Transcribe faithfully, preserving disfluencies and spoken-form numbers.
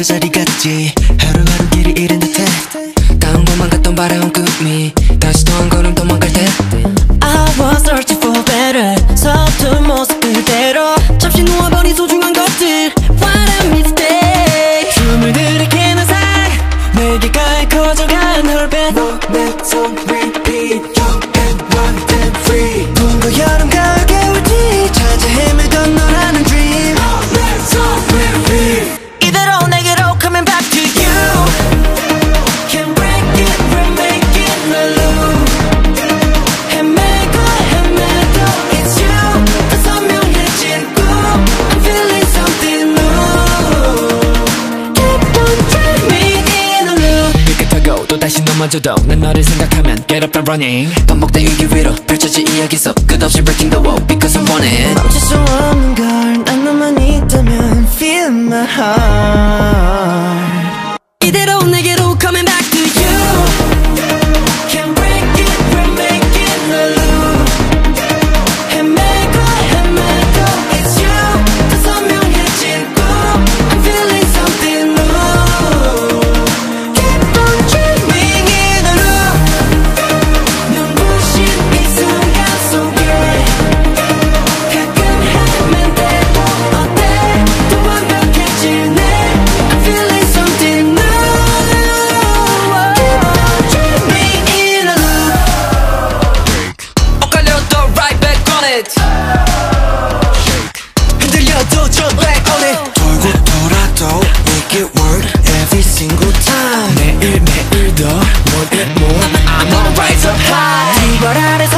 제자리 같지 하루하루 길이 잃은 듯해 다음번만 갔던 바라온 꿈이 다시 또 한 걸음 도망갈 때 I was searching for better 서툰 모습 그대로 잠시 놓아버린 소중한 것들 What a mistake 숨을 들이키는 사이 내게 가해 커져간 혈배 Let's on repeat Jump and run and free 봄과 여름 가을 겨울 뒤 찾아 헤매던 너라는 dream Let's on repeat 이대로 내게로 coming back to you Can't break it, remake it, no loop 헤매고 헤매도 it's you 더 선명해진 꿈 I'm feeling something new Keep on dreaming in a loop 늦게 타고 또 다시 넘어져도 난 너를 생각하면 Get up and running 반복된 위기 위로 펼쳐진 이야기 속 끝없이 breaking the wall Because I want it 멈출 수 없는 걸 난 너만 있다면 Feel my heart 이대로 내게로 coming back to you Can't break it, remake it, no loop 헤매고 헤매도 it's you 더 선명해진 꿈 I'm feeling something new Keep on dreaming in a loop 눈부신 이 순간 속에 가끔 헤맨대도 어때 더 완벽해지네 I'm feeling something new Keep on dreaming in a loop 엇갈려도 right back on it 흔들려도 jump back on it 돌고 돌아도 make it work every single time 매일 매일 더 want it more I'm gonna rise up high 두 발 아래